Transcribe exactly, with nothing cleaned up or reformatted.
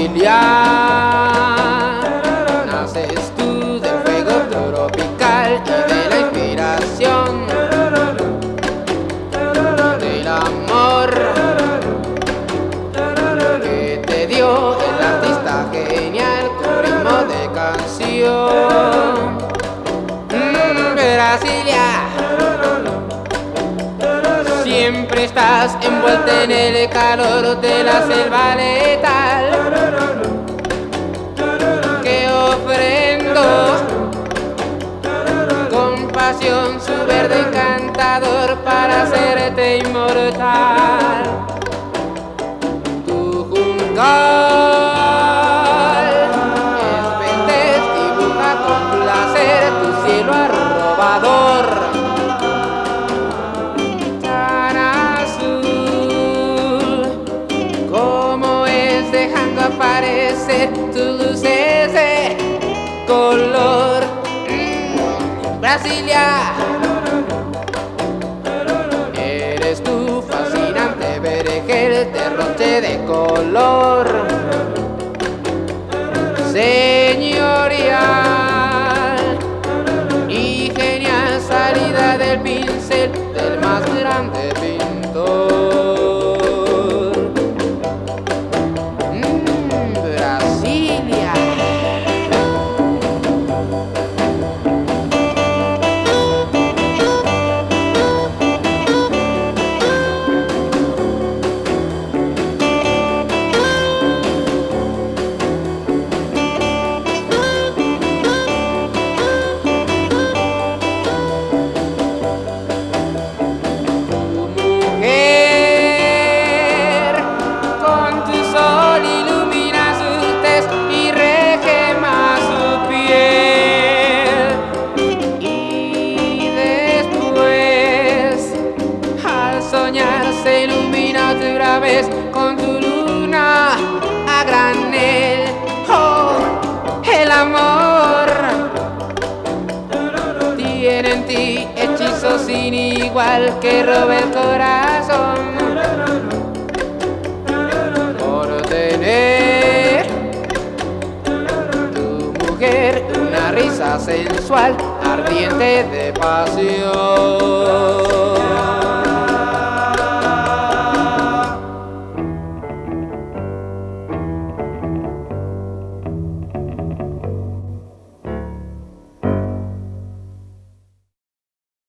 Brasilia. Naces tú del fuego tropical y de la inspiración del amor que te dio el artista genial con ritmo de canción. Mm, Brasilia, siempre estás envuelta en el calor de la selva letal que ofrendo con pasión su verde encantador para hacerte inmortal. Tu juncal espetes dibuja con placer tu cielo arrobador. Aparecer tus luces de color. mm, Brasilia, eres tu fascinante vergel, derroche de color señorial y genial salida del pincel del más grande pintor. Se ilumina otra vez con tu luna a granel. Oh, el amor tiene en ti hechizo sin igual que roba el corazón por tener tu mujer una risa sensual ardiente de pasión.